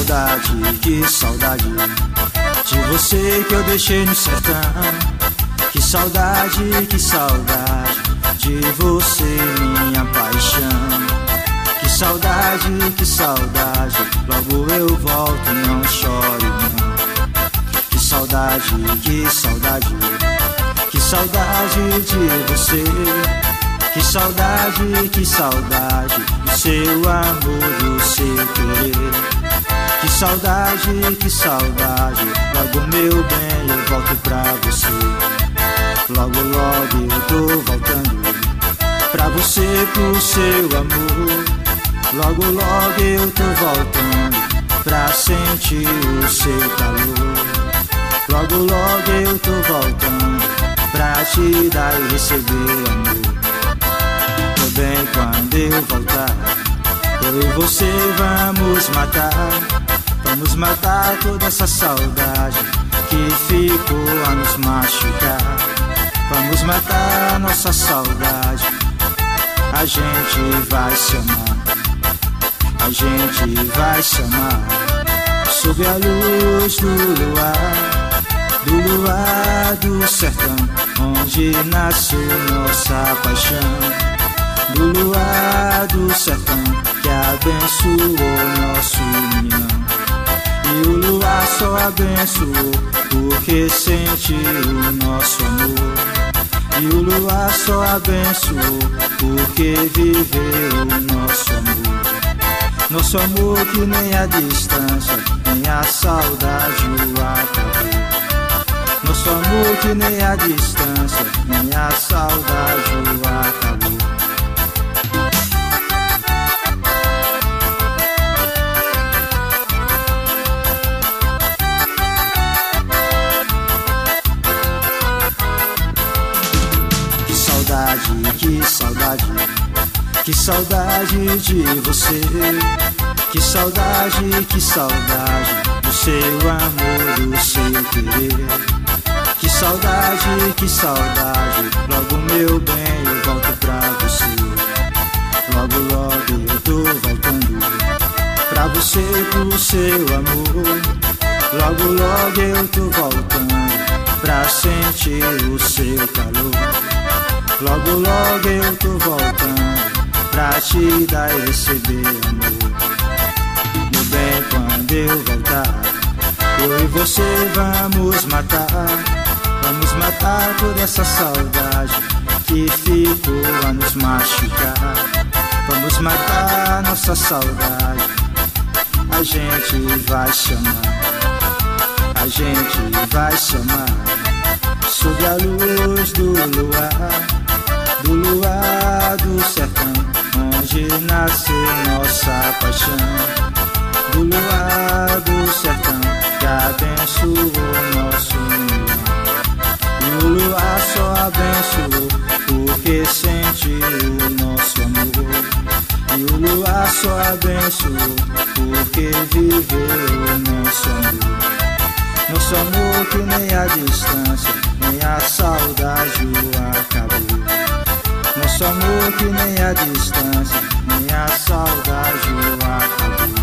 saudade de você que eu deixei no sertão. Que saudade de você, minha paixão. Que saudade, logo eu volto, não chore não. Que saudade de você. Que saudade do seu amor, do seu querer. Que saudade, logo meu bem eu volto pra você. Logo, logo eu tô voltando pra você, pro seu amor. Logo, logo eu tô voltando pra sentir o seu calor. Logo, logo eu tô voltando pra te dar e receber amor. Meu bem, quando eu voltar, eu e você vamos matar toda essa saudade que ficou a nos machucar. Vamos matar a nossa saudade. A gente vai se amar, a gente vai se amar. Sob a luz do luar do sertão, onde nasceu nossa paixão. Do luar do sertão que abençoou nosso união. E o luar só abençoou porque sentiu o nosso amor. E o luar só abençoou porque viveu o nosso amor. Nosso amor que nem a distância, nem a saudade o acabou. Nosso amor que nem a distância, nem a saudade o acabou. Que saudade de você. Que saudade do seu amor, do seu querer. Que saudade, logo meu bem eu volto pra você. Logo, logo eu tô voltando pra você, pro seu amor. Logo, logo eu tô voltando pra sentir o seu calor. Logo, logo eu tô voltando pra te dar e receber amor. Meu bem, quando eu voltar, eu e você vamos matar toda essa saudade que ficou a nos machucar. Vamos matar nossa saudade. A gente vai se amar, a gente vai se amar. Sob a luz do luar do sertão, onde nasceu nossa paixão. Do luar do sertão que abençoou nosso união. E o luar só abençoou porque sentiu o nosso amor. E o luar só abençoou porque viveu o nosso amor. Nosso amor que nem a distância, nem a saudade o acabou. Nosso amor que nem a distância, nem a saudade o acabou.